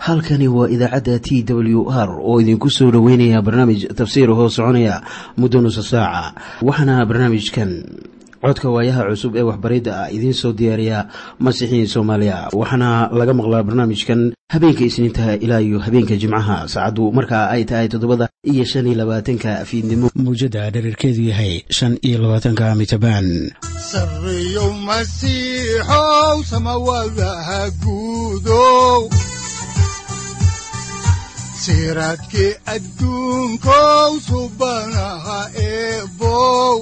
halkani waa idaacadda TWR oo idinku soo dhaweynaya barnaamij tafsiir hoo soconaya muddo nusu saaca. Waxaana barnaamijkan codka waayaha cusub ee waxbaridda ah idiin soo diyaariya Masiixiin Soomaaliya. Waxaana laga maqlaa barnaamijkan habeenka Isniinta ilaa iyo habeenka Jimcaha saacadu marka ay tahay 7:25 fiidnimo. Muujada dhererkeedu yahay 25 mitabaan. Sarriyo Masiixow samawadaha guudow siraadkii adduunkow subanaha eebow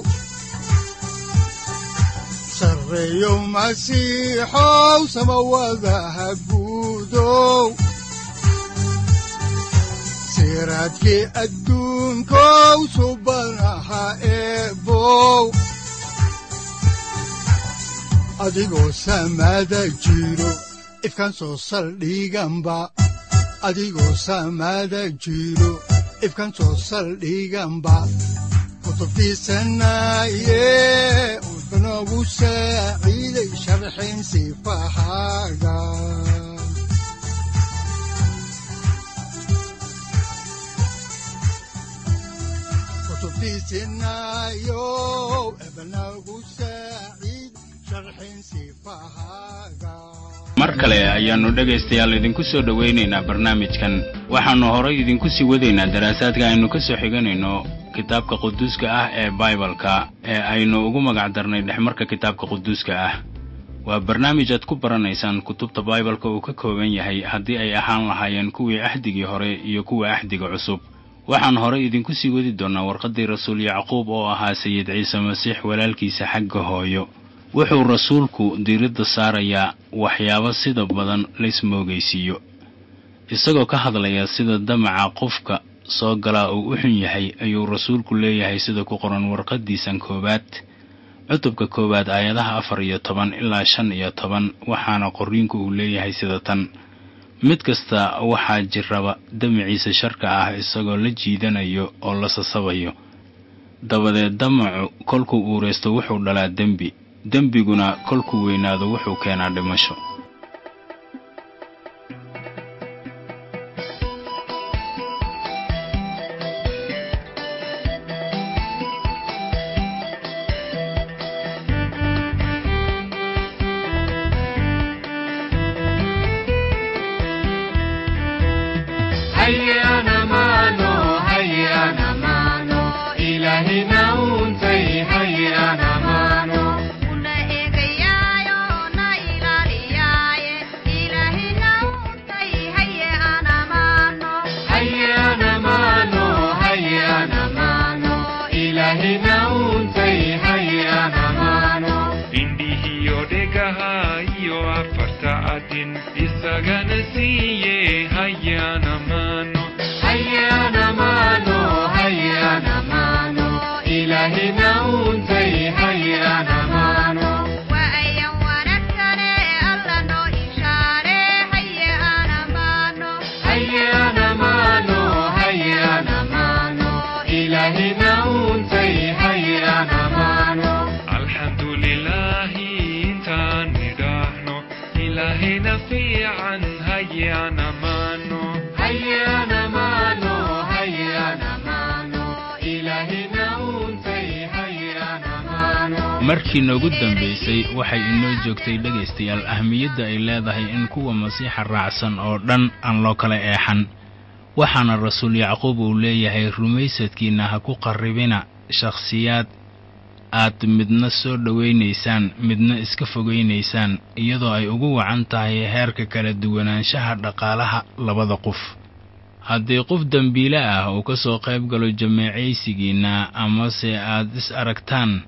sarriyo Masiixow samawadaha guudow siraadkii adduunkow subanaha eebow adigoo samada jiro ifkaan soo saldhiganba adigoo samada jiro ifkaan soo saldhiganba kutubtiisanaye udanogu saaciiday sharxin sifahaaga kutubtiisanayo ebanagu saaciid sharxin sifahaaga. mar kale ayaannu dhegaystayaal idinku soo dhawaynaynaa barnaamijkan. waxaannu horay idinku sii wadaynaa daraasaadka aynu ka soo xiganayno kitaabka quduuska ah ee Baibalka ee aynu ugu magac darnay dhexmarka kitaabka quduuska ah. waa barnaamij aad ku baranaysaan kutubta Baibalka uu ka kooban yahay haddii ay ahaan lahaayeen kuwii ahdigii hore iyo kuwa ahdiga cusub. waxaan horay idinku sii wadi doonaa warqaddii rasuul Yacquub oo ahaa Sayid Ciise Masiix walaalkiisa xagga hooyo. wuxuu rasuulku diiradda saarayaa waxyaabo sida badan la ismoogaysiiyo, isagoo ka hadlaya sida damaca qofka soo galaa uu u xun yahay. ayuu rasuulku leeyahay sida ku qoran warqaddiisan koowaad cutubka koowaad aayadaha 14 ilaa 15. waxaana qorriinku uu leeyahay sida tan: mid kasta waxaa jirraba damaciisa sharka ah isagoo la jiidanayo oo la sasabayo. dabadeed damacu kolkuu uureysto wuxuu dhalaa dembi, dembiguna kolkuu weynaado wuxuu keenaa dhimasho. markii noogu dambaysay waxay inoo joogtay dhegaystayaal ahmiyadda ay leedahay in kuwa Masiixa raacsan oo dhan aan loo kala eexan. waxaana rasuul Yacquub uu leeyahay rumaysadkiina ha ku qarribina shakhsiyaad aad midna soo dhawaynaysaan midna iska fogaynaysaan, iyadoo ay ugu wacan tahay heerka kala duwanaanshaha dhaqaalaha labada qof. haddii qof dambiile ah uu ka soo qayb galo jamaacaysigiina amase aad is aragtaan,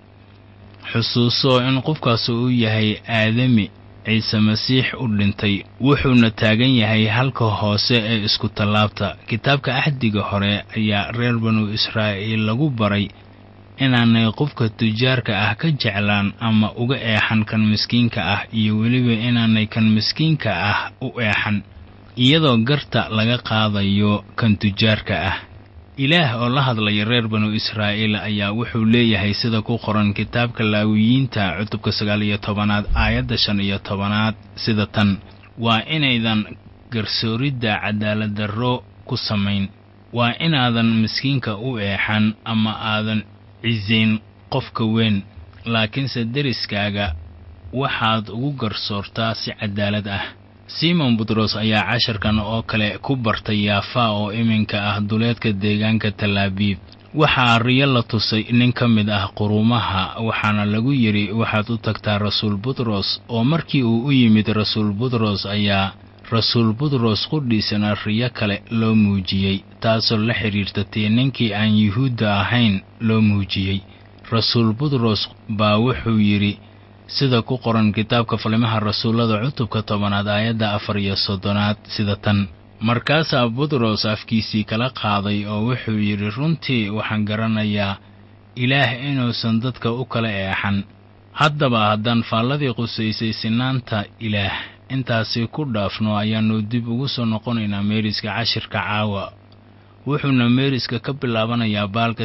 xusuuso in qofkaas uu yahay aadami Ciise Masiix u dhintay, wuxuuna taagan yahay halka hoose ee isku tallaabta. kitaabka ahdiga hore ayaa reer banu Israa'iil lagu baray inaanay qofka tujaarka ah ka jeclaan ama uga eexan kan miskiinka ah, iyo weliba inaanay kan miskiinka ah u eexan, iyadoo garta laga qaadayo kan tujaarka ah. ilaah oo la hadlaya reer banu Israa'iil ayaa wuxuu leeyahay sida ku qoran kitaabka Laawiyiinta cutubka 19 aayadda 15 sida tan: waa inaydan garsooridda cadaalad darro ku samayn. waa inaadan miskiinka u eexan ama aadan cisayn qofka weyn, laakiinse deriskaaga waxaad ugu garsoortaa si cadaalad ah. Simon Butros ayaa casharkan oo kale ku bartay Yaafa oo iminka ah duleedka deegaanka Tel Aviv. waxaa riyo la tusay nin ka mid ah quruumaha, waxaana lagu yidhi waxaad u tagtaa Rasuul Butros. oo markii uu u yimid Rasuul Butros ayaa Rasuul Butros qudhiisana riyo kale loo muujiyey, taasoo la xiriirtatay ninkii aan Yuhuudda ahayn loo muujiyey. Rasuul Butros baa wuxuu yidhi sida ku qoran kitaabka Falimaha Rasuullada cutubka 10 aayadda 34 sida tan. markaasaa Butros afkiisii kala qaaday oo wuxuu yidhi, runtii waxaan garanayaa Ilaah inuusan dadka u kala eexan. haddaba haddaan faalladii qusaysay sinaanta Ilaah intaasi ku dhaafno, ayaannu dib ugu soo noqonaynaa meeriska cashirka caawa. wuxuuna meeriska ka bilaabanayaa baalka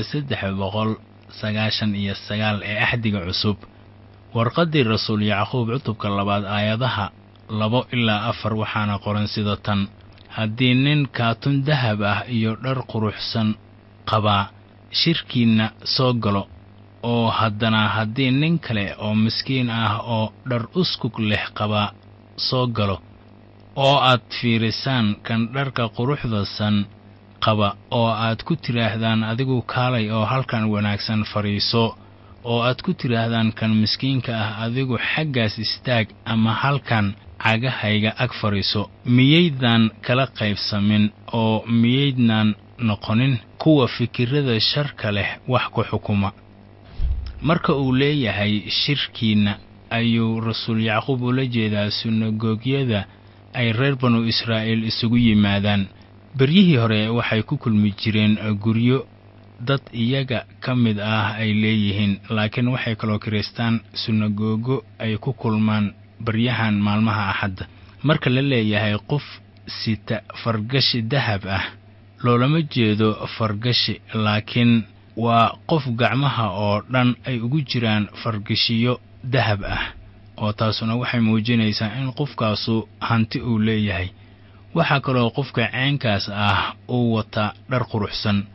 399 ee Axdiga Cusub. warqaddii Rasuul Yacquub cutubka 2 aayadaha 2 ilaa 4 waxaana qoran sida tan. haddii nin kaatun dahab ah iyo dhar quruxsan qabaa shirkiinna soo galo, oo haddana haddii nin kale oo miskiin ah oo dhar uskug leh qabaa soo galo, oo aad fiirisaan kan dharka quruxdasan qaba, oo aad ku tidhaahdaan adigu kaalay oo halkan wanaagsan fadhiiso, oo aad ku tidhaahdaan kan miskiinka ah adigu xaggaas istaag ama halkan cagahayga ag fadhiiso, miyaydaan kala qaybsamin oo miyaydnaan noqonin kuwa fikirrada sharka leh wax ku xukuma. marka uu leeyahay shirkiinna ayuu Rasuul Yacquub ula jeedaa sinagoogyada ay reer banu Israa'iil isugu yimaadaan. beryihii hore waxay ku kulmi jireen guryo dad iyaga ka mid ah ay leeyihiin, laakiin waxay kaloo kiristaan sinagoogo ay ku kulmaan baryahan maalmaha Axadda. marka la leeyahay qof sita fargashi dahab ah, loolama jeedo fargashi, laakiin waa qof gacmaha oo dhan ay ugu jiraan fargashiyo dahab ah, oo taasuna waxay muujinaysaa in qofkaasu hanti uu leeyahay. waxaa kaloo qofka ceenkaas ah uu wataa dhar quruxsan.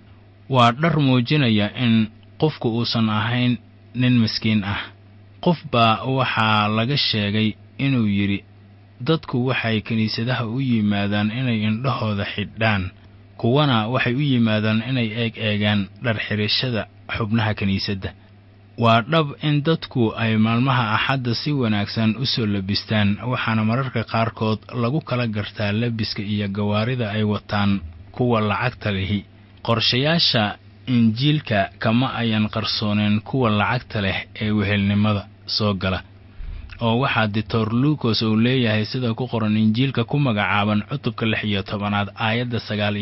waa dhar muujinaya in qofku uusan ahayn nin miskiin ah. qof baa waxaa laga sheegay inuu yidhi, dadku waxay kiniisadaha u yimaadaan inay indhahooda xidhaan, kuwana waxay u yimaadaan inay eegaan dhar xirashada xubnaha kiniisadda. waa dhab in dadku ay maalmaha Axadda si wanaagsan u soo labistaan, waxaana mararka qaarkood lagu kala gartaa labiska iyo gawaarida ay wataan kuwa lacagta lihi. qorshayaasha Injiilka kama ayan qarsooneen kuwa lacagta leh ee wehelnimada soo gala. oo waxaa Dr. Lucas uu leeyahay sida ku qoran Injiilka ku magacaaban cutubka 16 aayadda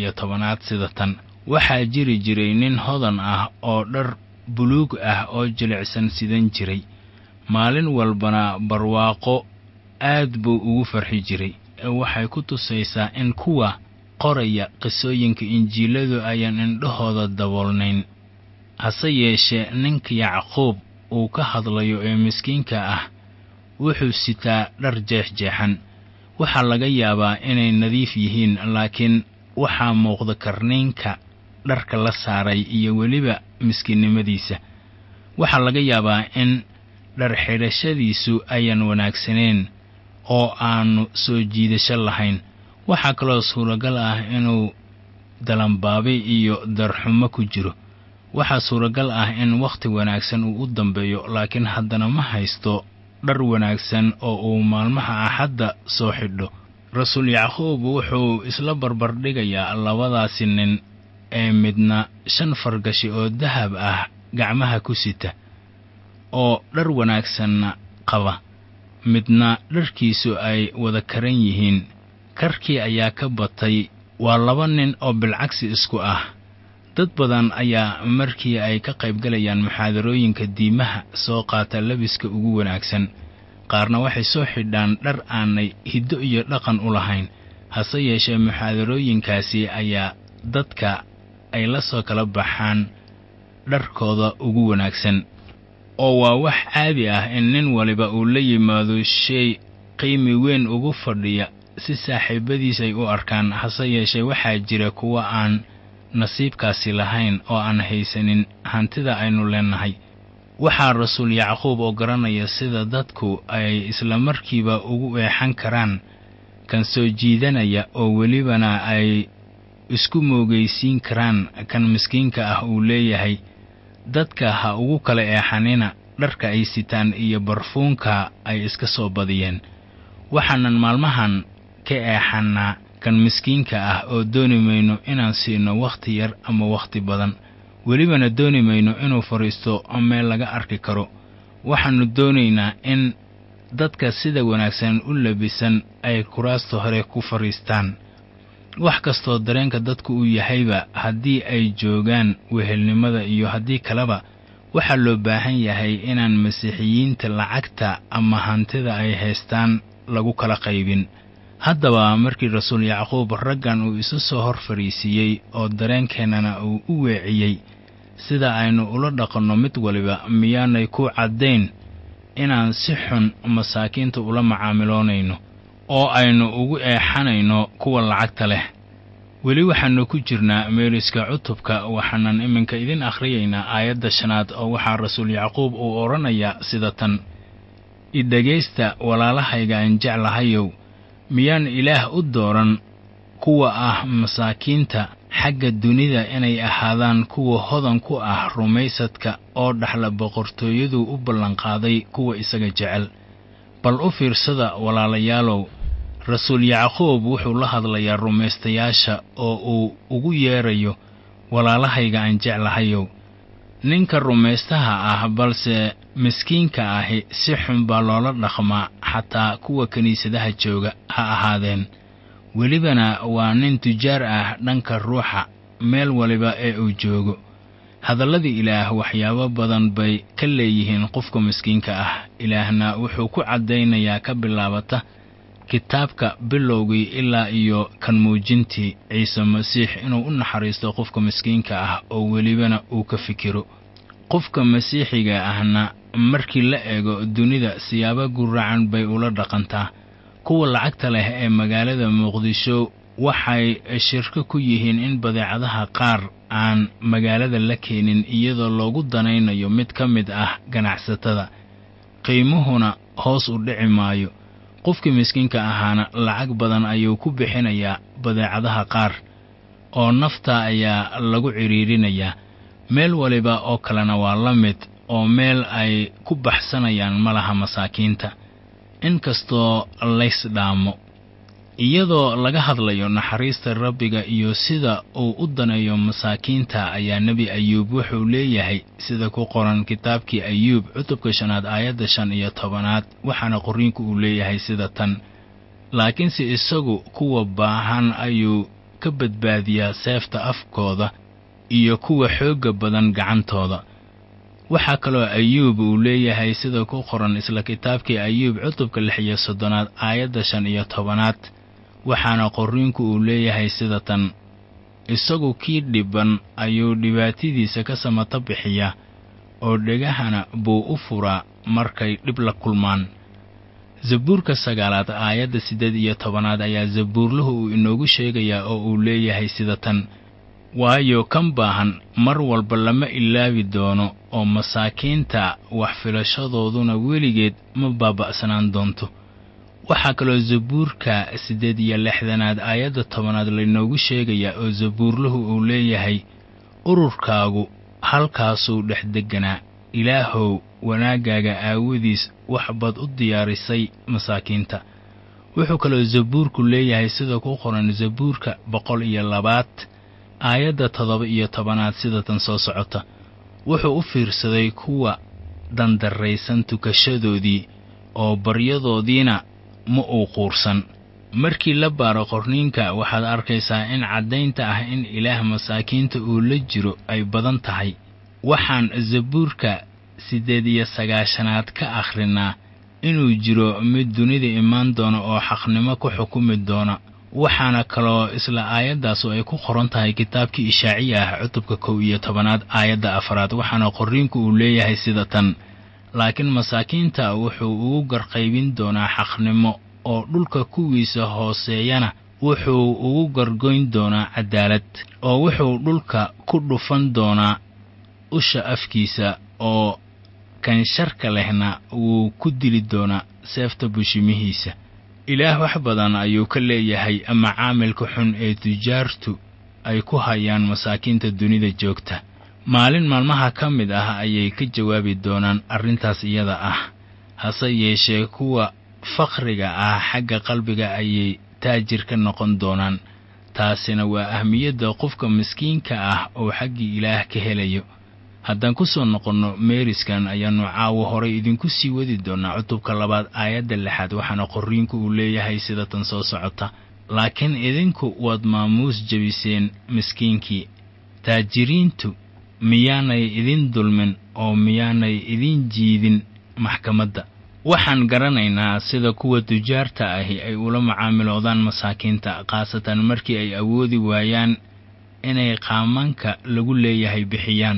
19 sida tan. waxaa jiri jiray nin hodan ah oo dhar buluug ah oo jilicsan sidan jiray. maalin walbana barwaaqo aad buu ugu farxi jiray. waxay ku tusaysaa in kuwa qoraya qisooyinka Injiiladu ayaan indhahooda daboolnayn. hase yeeshee ninka Yacquub uu ka hadlayo ee miskiinka ah wuxuu sitaa dhar jeexjeexan. waxaa laga yaabaa inay nadiif yihiin, laakiin waxaa muuqda karniinka dharka la saaray iyo weliba miskiinnimadiisa. waxaa laga yaabaa in dhar xidhashadiisu ayan wanaagsaneen oo aanu soo jiidasho lahayn. waxaa kaloo suuragal ah inuu dalanbaabi iyo darxumo ku jiro. waxaa suuragal ah in wakhti wanaagsan uu u dambeeyo, laakiin haddana ma haysto dhar wanaagsan oo uu maalmaha Axadda soo xidho. Rasuul Yacquub wuxuu isla barbardhigayaa labadaasi nin ee midna 5 fargashi oo dahab ah gacmaha ku sita oo dhar wanaagsanna qaba, midna dharkiisu ay wada karan yihiin. karkii ayaa ka batay. waa 2 nin oo bilcagsi isku ah. dad badan ayaa markii ay ka qaybgalayaan muxaadarooyinka diimaha soo qaata labiska ugu wanaagsan. qaarna waxay soo xidhaan dhar aanay hiddo iyo dhaqan u lahayn. hase yeeshee muxaadarooyinkaasi ayaa dadka ay la soo kala baxaan dharkooda ugu wanaagsan. oo waa wax caadi ah in nin waliba uu la yimaado shay qiimi weyn ugu fadhiya si saaxiibadiis ay u arkaan, hase yeeshee waxaa jira kuwa aan nasiibkaasi lahayn oo aan haysanin hantida aynu leenahay. waxaa rasuul yacquub oo garanaya sida dadku ay isla markiiba ugu eexan karaan kan soo jiidanaya oo welibana ay isku moogaysiin karaan kan miskiinka ah, uu leeyahay dadka ha ugu kala eexanina dharka ay sitaan iyo barfuunka ay iska soo badiyeen. waxaanan maalmahan ka eexannaa kan miskiinka ah oo dooni mayno inaan siino wakhti yar ama wakhti badan, welibana dooni mayno inuu fadhiisto meel laga arki karo. waxaannu doonaynaa in dadka sida wanaagsan u labisan ay kuraasta hore ku fadhiistaan. wax kastoo dareenka dadku uu yahayba, haddii ay joogaan wehelnimada iyo haddii kaleba, waxaa loo baahan yahay inaan masiixiyiinta lacagta ama hantida ay haystaan lagu kala qaybin. haddaba markii rasuul yacquub raggan uu isu soo hor fadhiisiiyey oo dareenkeennana uu u weeciyey sida aynu ula dhaqanno mid waliba, miyaanay ku caddayn inaan si xun masaakiinta ula macaamiloonayno oo aynu ugu eexanayno kuwa lacagta leh? weli waxaannu ku jirnaa meeliska cutubka, waxaanan iminka idin akhriyaynaa aayadda 5 oo waxaa rasuul yacquub uu odhanayaa sida tan: idhegaysta walaalahayga aan jeclahayow, miyaan ilaah u dooran kuwa ah masaakiinta xagga dunida inay ahaadaan kuwa hodan ku ah rumaysadka oo dhaxla boqortooyadu u ballanqaaday kuwa isaga jecel? bal u fiirsada walaalayaalow, rasuul yacquub wuxuu la hadlayaa rumaystayaasha oo uu ugu yeerayo walaalahayga aan jeclahayow. ninka rumaystaha ah balse miskiinka ahi si xun baa loola dhaqmaa, xataa kuwa kiniisadaha jooga ha ahaadeen. welibana waa nin tujaar ah dhanka ruuxa meel waliba ee uu joogo. hadalladii ilaah waxyaabo badan bay ka leeyihiin qofka miskiinka ah. ilaahna wuxuu ku caddaynayaa ka bilaabata kitaabka bilowgii ilaa iyo kan muujintii ciise masiix inuu u naxariisto qofka miskiinka ah oo welibana uu ka fikiro. qofka masiixiga ahna markii la eego dunida siyaabo guracan bay ula dhaqantaa. kuwa lacagta leh ee magaalada muqdisho waxay shirko ku yihiin in badeecadaha qaar aan magaalada la keenin iyadoo loogu danaynayo mid ka mid ah ganacsatada, qiimuhuna hoos u dhici maayo. qofkii miskiinka ahaana lacag badan ayuu ku bixinayaa badeecadaha qaar oo nafta ayaa lagu ciriirinayaa. meel waliba oo kalena waa la mid, oo meel ay ku baxsanayaan ma laha masaakiinta, inkastoo laysdhaamo. iyadoo laga hadlayo naxariista Rabbiga iyo sida uu u daneeyo masaakiinta, ayaa nebi Ayuub wuxuu leeyahay sida ku qoran kitaabkii Ayuub cutubka 5 aayadda 15, waxaana qorriinku uu leeyahay sida tan: laakiinse isagu kuwa baahan ayuu ka badbaadiyaa seefta afkooda iyo kuwa xoogga badan gacantooda. waxaa kaloo Ayuub uu leeyahay sida ku qoran isla kitaabkii Ayuub cutubka 36 aayadda 15, waxaana qorriinku uu leeyahay sida tan: isagu kii dhiban ayuu dhibaatadiisa ka samata bixiyaa oo dhegahana buu u furaa markay dhib la kulmaan. zabuurka 9 aayadda 18 ayaa zabuurluhu uu inoogu sheegayaa oo uu leeyahay sida tan: waayo kan baahan mar walba lama ilaawi doono oo masaakiinta wax filashadooduna weligeed ma baaba'sanaan doonto. waxaa kaloo zabuurka 68 aayadda 10 laynoogu sheegayaa oo zabuurluhu uu leeyahay: ururkaagu halkaasuu dhex degganaa, ilaahow wanaaggaaga aawadiis wax baad u diyaarisay masaakiinta. wuxuu kaloo zabuurku leeyahay sida ku qoran zabuurka 102 aayadda 17 sida tan soo socota: wuxuu u fiirsaday kuwa dandarraysan tukashadoodii oo baryadoodiina ma uu quursan. markii la baaro qorniinka waxaad arkaysaa in caddaynta ah in ilaah masaakiinta uu la jiro ay badan tahay. waxaan zabuurka 98 ka akhrinaa inuu jiro mid dunida imaan doona oo xaqnimo ku xukumi doona. waxaana kaloo isla aayaddaas oo ay ku qoran tahay kitaabkii Ishaaciya ah cutubka 11 aayadda 4, waxaana qorriinku uu leeyahay sida tan: laakiin masaakiinta wuxuu ugu garqaybin doonaa xaqnimo oo dhulka kuwiisa hooseeyana wuxuu ugu gargoyn doonaa cadaalad, oo wuxuu dhulka ku dhufan doonaa usha afkiisa, oo kan sharka lehna wuu ku dili doonaa seefta bushimihiisa. Ilaah wax badan ayuu ka leeyahay ama caamilka xun ee tujaartu ay ku hayaan masaakiinta dunida joogta. Maalin maalmaha ka mid ah ayay ka jawaabi doonaan arrintaas iyada ah. Hase yeeshee kuwa faqriga ah xagga qalbiga ayay taajir ka noqon doonaan. Taasina waa ahmiyadda qofka miskiinka ah oo xaggii Ilaah ka helayo. haddaan ku soo noqonno meeriskan ayaannu caawo horay idinku sii wadi doonaa cutubka 2 aayadda 6 waxaana qorriinku uu leeyahay sida tan soo socota. laakiin idinku waad maamuus jebiseen miskiinkii. taajiriintu miyaanay idin dulmin oo miyaanay idin jiidin maxkamadda. waxaan garanaynaa sida kuwa tujaarta ahi ay ula macaamiloodaan masaakiinta, khaasatan markii ay awoodi waayaan inay qaamanka lagu leeyahay bixiyaan.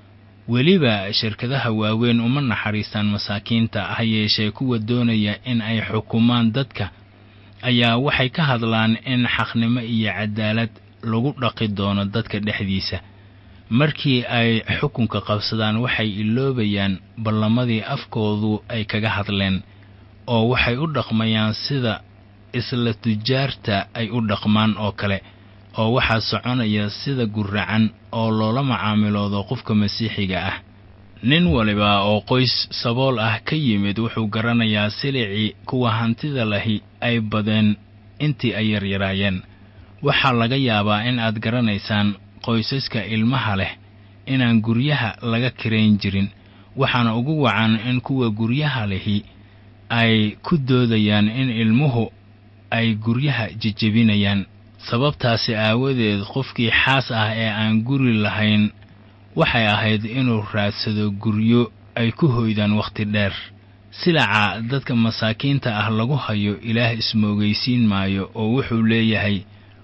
weliba shirkadaha waaweyn uma naxariistaan masaakiinta, ha yeeshee kuwa doonaya in ay xukumaan dadka ayaa waxay ka hadlaan in xaqnimo iyo cadaalad lagu dhaqi doono dadka dhexdiisa. markii ay xukunka qabsadaan waxay iloobayaan ballamadii afkoodu ay kaga hadleen, oo waxay u dhaqmayaan sida isla tujaarta ay u dhaqmaan oo kale, oo waxaa soconaya sida guracan oo loola macaamiloodo qofka masiixiga ah. nin waliba oo qoys sabool ah ka yimid wuxuu garanayaa silicii kuwa hantida lahi ay badeen intii ay yaryaraayeen. waxaa laga yaabaa in aad garanaysaan qoysaska ilmaha leh inaan guryaha laga kirayn jirin, waxaana ugu wacan in kuwa guryaha lehi ay ku doodayaan in ilmuhu ay guryaha jejebinayaan. sababtaasi aawadeed qofkii xaas ah ee aan guri lahayn waxay ahayd inuu raadsado guryo ay ku hoydaan wakhti dheer. silaca dadka masaakiinta ah lagu hayo Ilaah ismoogaysiin maayo, oo wuxuu leeyahay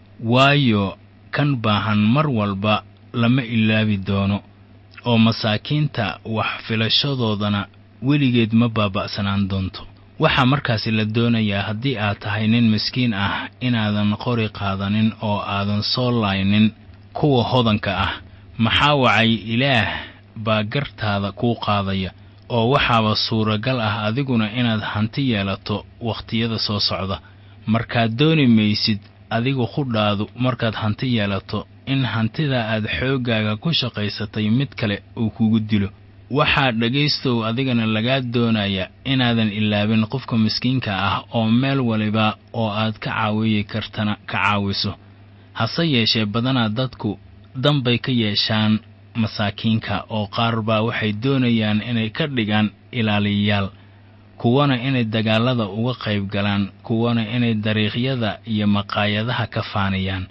waayo kan baahan mar walba lama ilaabi doono, oo masaakiinta wax filashadoodana weligeed ma baaba'sanaan doonto. waxaa markaasi la doonayaa haddii aad tahay nin miskiin ah inaadan qori qaadanin oo aadan soo laaynin kuwa hodanka ah. maxaa wacay Ilaah baa gartaada kuu qaadaya, oo waxaaba suuragal ah adiguna inaad hanti yeelato wakhtiyada soo socda. markaad dooni maysid adigu khudhaadu markaad hanti yeelato in hantida aad xooggaaga ku shaqaysatay mid kale uu kugu dilo. waxaa dhagaystow adigana lagaa doonaya inaadan ilaabin qofka miskiinka ah oo meel waliba oo aad ka caawiyi kartana ka caawiso. hase yeeshee badanaa dadku danbay ka yeeshaan masaakiinka, oo qaar baa waxay doonayaan inay ka dhigaan ilaaliyayaal, kuwana inay dagaalada uga qayb galaan, kuwana inay dariiqyada iyo maqaayadaha ka faaniyaan.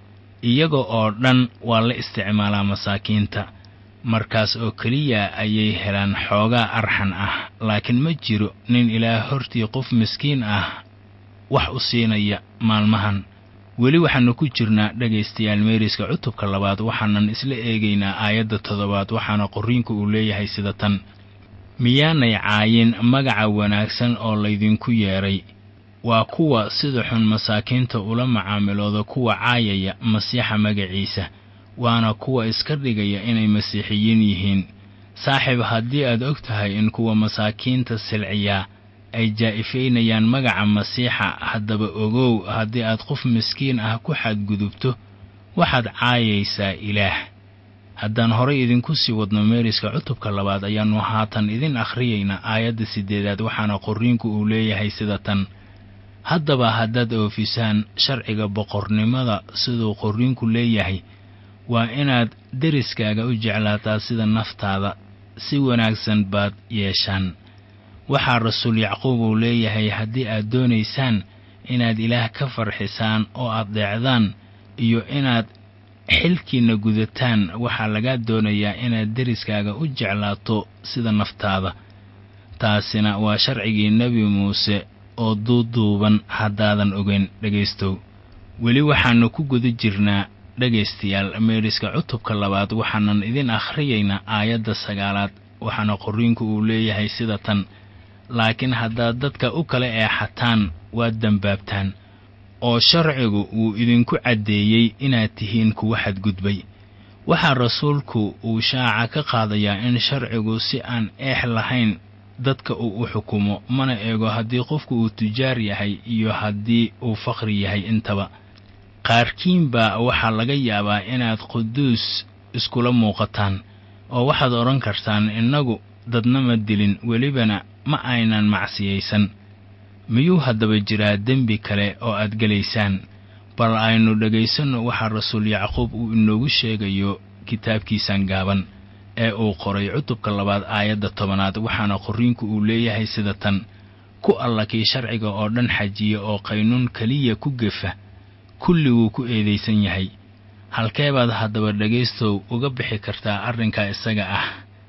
iyaga oo dhan waa la isticmaalaa masaakiinta. markaas oo keliya ayay helaan xoogaa arxan ah, laakiin ma jiro nin Ilaah hortii qof miskiin ah wax u siinaya maalmahan. weli waxaanu ku jirnaa dhagaystayaal meeriska cutubka 2 waxaanan isla eegaynaa aayadda 7 waxaana qorriinku uu leeyahay sida tan. miyaanay caayin magaca wanaagsan oo laydinku yeeray. waa kuwa sida xun masaakiinta ula macaamilooda kuwa caayaya masiixa magaciisa, waana kuwa iska dhigaya inay masiixiyiin yihiin. saaxiib, haddii aad og tahay in kuwa masaakiinta silciyaa ay jaa'ifaynayaan magaca masiixa, haddaba ogow haddii aad qof miskiin ah ku xadgudubto waxaad caayaysaa Ilaah. haddaan horay idinku sii wadno meeriska cutubka 2 ayaannu haatan idin akhriyaynaa aayadda 8 waxaana qorriinku uu leeyahay sida tan. haddaba haddaad oofisaan sharciga boqornimada siduu qorriinku leeyahay, waa inaad deriskaaga u jeclaataa sida naftaada, si wanaagsan baad yeeshaan. waxaa rasuul Yacquub uu leeyahay haddii aad doonaysaan inaad Ilaah ka farxisaan oo aad deecdaan iyo inaad xilkiina gudataan, waxaa laga doonayaa inaad deriskaaga u jeclaato sida naftaada. taasina waa sharcigii nebi muuse oo duuduuban haddaadan ogeyn. dhagaystow, weli waxaanu ku guda jirnaa dhagaystayaal meeriska cutubka 2 waxaanan idin akhriyaynaa aayadda 9 waxaana qorriinku uu leeyahay sida tan. laakiin haddaad dadka u kala eexataan waad dambaabtaan, oo sharcigu wuu idinku caddeeyey inaad tihiin kuwa xadgudbay. waxaa rasuulku uu shaaca ka qaadayaa in sharcigu si aan eex lahayn dadka uu u xukumo, mana eego haddii qofku uu tujaar yahay iyo haddii uu faqri yahay intaba. qaarkiinba waxaa laga yaabaa inaad quduus iskula muuqataan, oo waxaad odhan kartaan innagu dadna ma dilin, welibana ma aynan macsiyaysan. miyuu haddaba jiraa dembi kale oo aad gelaysaan? bal aynu dhegaysanno waxaa rasuul yacquub uu inoogu sheegayo kitaabkiisan gaaban ee uu qoray cutubka 2 aayadda 10. waxaana qorriinku uu leeyahay sida tan: ku alla kii sharciga oo dhan xajiya oo qaynuun keliya ku gefa, kulli wuu ku eedaysan yahay. halkee baad haddaba dhegaystow uga bixi kartaa arrinka isaga ah?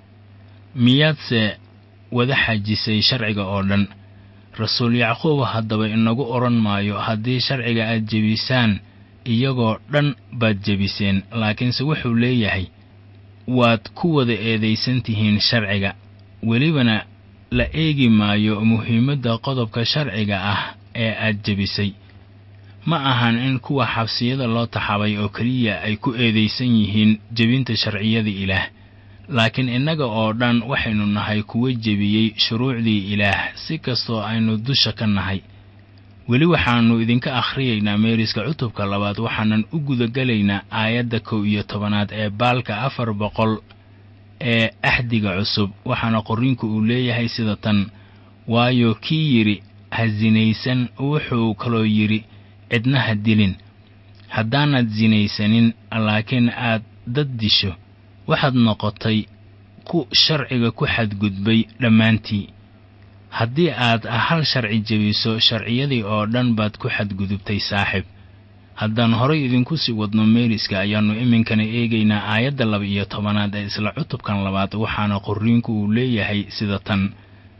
miyaadse wada xajisay sharciga oo dhan? rasuul yacquub haddaba inagu odhan maayo haddii sharciga aad jebisaan iyagoo dhan baad jebiseen, laakiinse wuxuu leeyahay waad ku wada eedaysan tihiin sharciga. welibana la eegi maayo muhiimadda qodobka sharciga ah ee aad jebisay. ma ahan in kuwa xabsiyada loo taxabay oo keliya ay ku eedaysan yihiin jebinta sharciyada Ilaah, laakiin innaga oo dhan waxaynu nahay kuwa jebiyey shuruucdii Ilaah si kastoo aynu dusha ka nahay. weli waxaannu idinka akhriyaynaa meeriska cutubka 2, waxaanan u gudagalaynaa aayadda 11 ee baalka 400 ee ahdiga cusub. waxaana qorriinku uu leeyahay sida tan: waayo kii yidhi ha zinaysan wuxuu kaloo yidhi cidna ha dilin. haddaanad zinaysanin laakiin aad dad disho, waxaad noqotay ku sharciga ku xadgudbay dhammaantii. haddii aad hal sharci jebiso, sharciyadii oo dhan baad ku xadgudubtay saaxiib. haddaan horay idinku sii wadno meeriska, ayaannu iminkana eegaynaa aayadda 12 ee isla cutubkan 2. waxaana qorriinku uu leeyahay sida tan: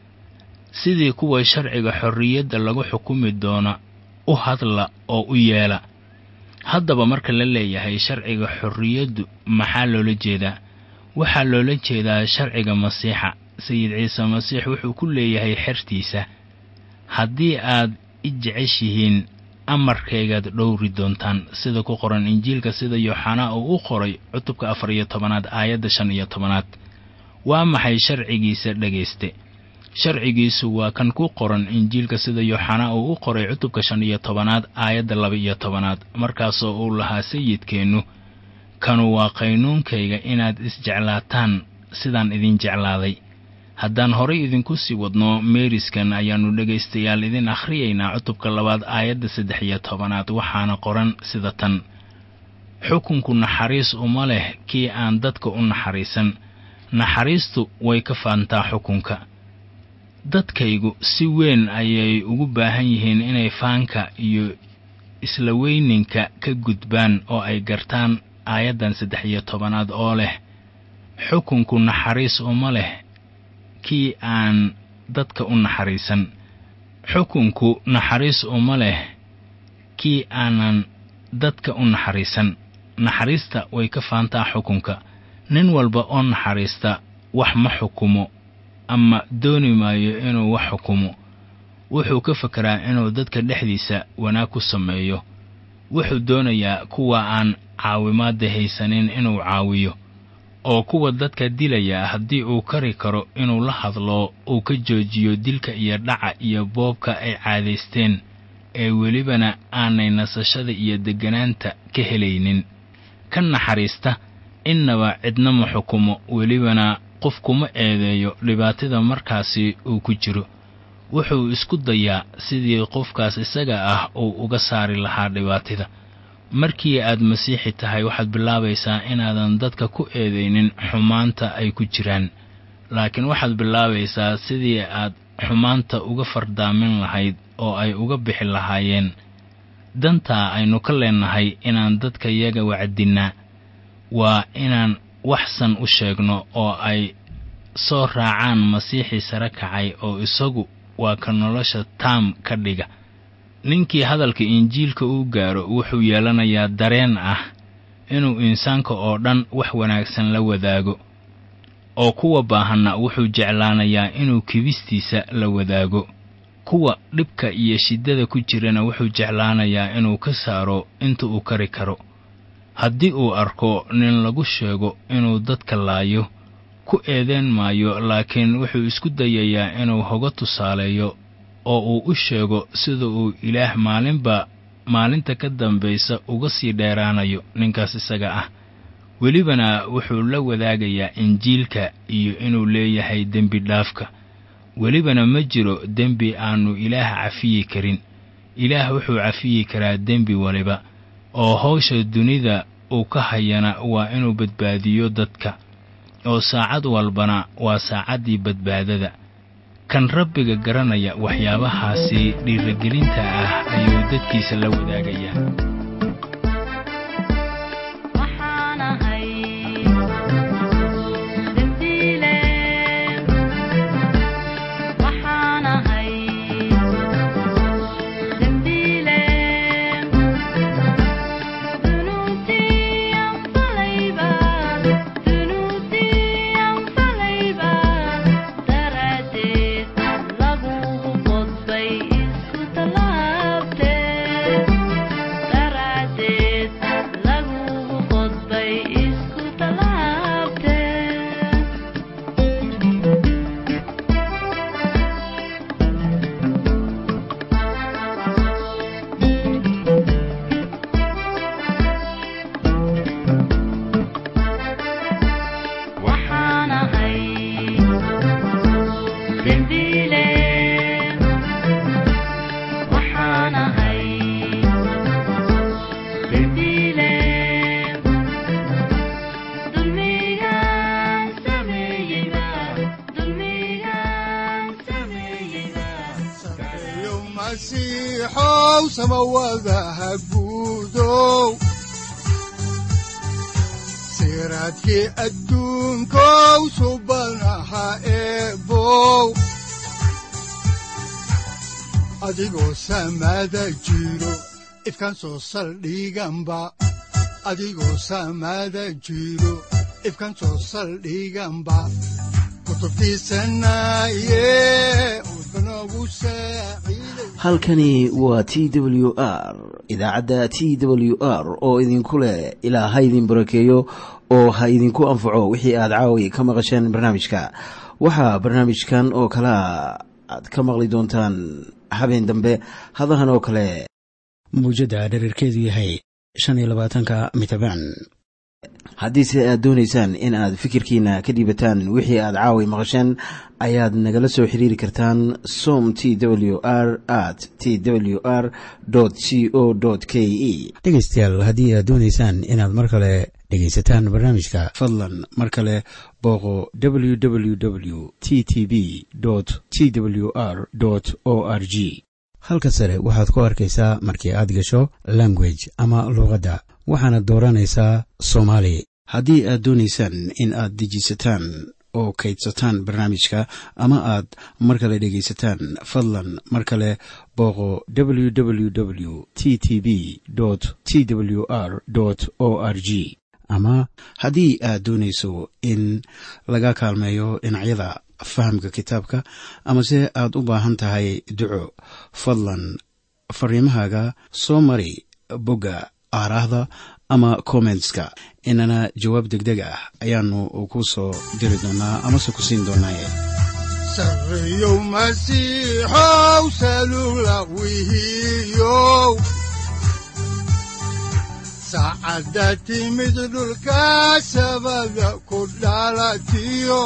sidii kuwa sharciga xorriyadda lagu xukumi doona u hadla oo u yeela. haddaba marka la leeyahay sharciga xorriyaddu, maxaa loola jeedaa? waxaa loola jeedaa sharciga masiixa. sayid ciise masiix wuxuu ku leeyahay xertiisa: haddii aad i jeceshihiin, amarkaygaad dhowri doontaan, sida ku qoran injiilka sida yooxanaa uu u qoray cutubka 14 aayadda 15. waa maxay sharcigiisa dhegayste? sharcigiisu waa kan ku qoran injiilka sida yooxanaa uu u qoray cutubka 15 aayadda 12. markaasoo uu lahaa sayidkeennu: kanu waa qaynuunkayga inaad isjeclaataan sidaan idin jeclaaday. haddaan horay idinku sii wadno meeriskan, ayaannu dhegaystayaal idin akhriyaynaa cutubka 2 aayadda 13. waxaana qoran sida tan: xukunku naxariis uma leh kii aan dadka u naxariisan, naxariistu way ka faantaa xukunka. dadkaygu si weyn ayay ugu baahan yihiin inay faanka iyo isla weyninka ka gudbaan oo ay gartaan aayaddan 13 oo leh: xukunku naxariis uma leh kii aan dadka u naxariisan. xukunku naxariis uma leh kii aanan dadka u naxariisan. naxariista way ka faantaa xukunka. nin walba oo naxariista wax ma xukumo ama dooni maayo inuu wax xukumo. wuxuu ka fekeraa inuu dadka dhexdiisa wanaag ku sameeyo. wuxuu doonayaa kuwa aan caawimaadda haysanin inuu caawiyo, oo kuwa dadka dilaya haddii uu kari karo inuu la hadlo uu ka joojiyo dilka iyo dhaca iyo boobka ay caadaysteen, ee welibana aanay nasashada iyo degganaanta ka helaynin. ka naxariista innaba cidna ma xukumo, welibana qof kuma eedeeyo dhibaatada markaasi uu ku jiro. wuxuu isku dayaa sidii qofkaas isaga ah uu uga saari lahaa dhibaatada. markii aad masiixi tahay, waxaad bilaabaysaa inaadan dadka ku eedaynin xumaanta ay ku jiraan, laakiin waxaad bilaabaysaa sidii aad xumaanta uga fardaamin lahayd oo ay uga bixi lahaayeen. dantaa aynu ka leenahay inaan dadka yaga wacdinnaa waa inaan waxsan u sheegno oo ay soo raacaan masiixii sare kacay oo isagu waa ka nolosha taam ka dhiga. ninkii hadalka injiilka uu gaaro wuxuu yeelanayaa dareen ah inuu insaanka oo dhan wax wanaagsan la wadaago. oo kuwa baahanna wuxuu jeclaanayaa inuu kibistiisa la wadaago. kuwa dhibka iyo shiddada ku jirana wuxuu jeclaanayaa inuu ka saaro inta uu kari karo. haddii uu arko nin lagu sheego inuu dadka laayo, ku eedayn maayo, laakiin wuxuu isku dayayaa inuu hoga tusaaleeyo oo uu u sheego sida uu Ilaah maalinta ka dambaysa uga sii dheeraanayo ninkaas isaga ah. welibana wuxuu la wadaagayaa Injiilka iyo inuu leeyahay dembi dhaafka. welibana ma jiro dembi aanu Ilaah cafiyi karin. Ilaah wuxuu cafiyi karaa dembi waliba, oo hawsha dunida uu ka hayana waa inuu badbaadiyo dadka, oo saacad walbana waa saacaddii badbaadada. kan Rabbiga garanaya waxyaabahaasi dhiirigelinta ah ayuu dadkiisa la wadaagayaa. masiixow samawadaha guudow siraadkii adduunkow subanaha eebow adigoo samada jiro ifkaan soo saldhiganba adigoo samada jiro ifkaan soo saldhiganba halkani waa TWR, idaacadda TWR oo idinku leh ilaa ha idin barakeeyo oo ha idinku anfaco wixii aad caawi ka maqasheen barnaamijka. waxaa barnaamijkan oo kala aad ka maqli doontaan habeen dambe hadahan oo kale muujada dhererkeedu yahay 25 mitabaan. haddiise aad doonaysaan in aad fikirkiina ka dhiibataan wixii aad caawi maqasheen, ayaad nagala soo xiriiri kartaan som twr@twr.co.ke. dhegaystayaal, haddii aad doonaysaan inaad mar kale dhegaysataan barnaamijka, fadlan mar kale booqo www.ttb.twr.org. halka sare waxaad ku arkaysaa markii aad gasho language ama luqadda, waxaana dooranaysaa Soomaali. haddii aad doonaysaan in aad dejisataan oo kaydsataan barnaamijka ama aad mar kale dhegaysataan, fadlan mar kale booqo www.ttb.twr.org. ama haddii aad doonayso in laga kaalmeeyo dhinacyada fahamka kitaabka, amase aad u baahan tahay duco, fadlan fariimahaaga soo mari bogga aaraahda ama commentska. inana jawaab degdeg ah ayaanu ku soo diri doonaa amase ku siin doonaaye. sarreeyow masiixow salula wihiyow saacadda timid dhulka sabada ku dhalatiyo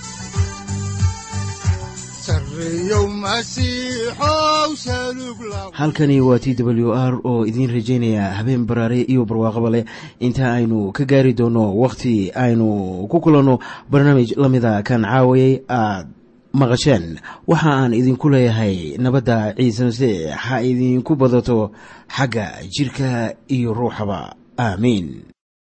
halkani waa TWR oo idiin rajaynaya habeen baraare iyo barwaaqaba leh, inta aynu ka gaari doono wakhti aynu ku kulanno barnaamij la mida kan caawayay aad maqasheen. waxa aan idinku leeyahay nabadda ciise masiix ha idinku badato xagga jirka iyo ruuxaba. aamiin.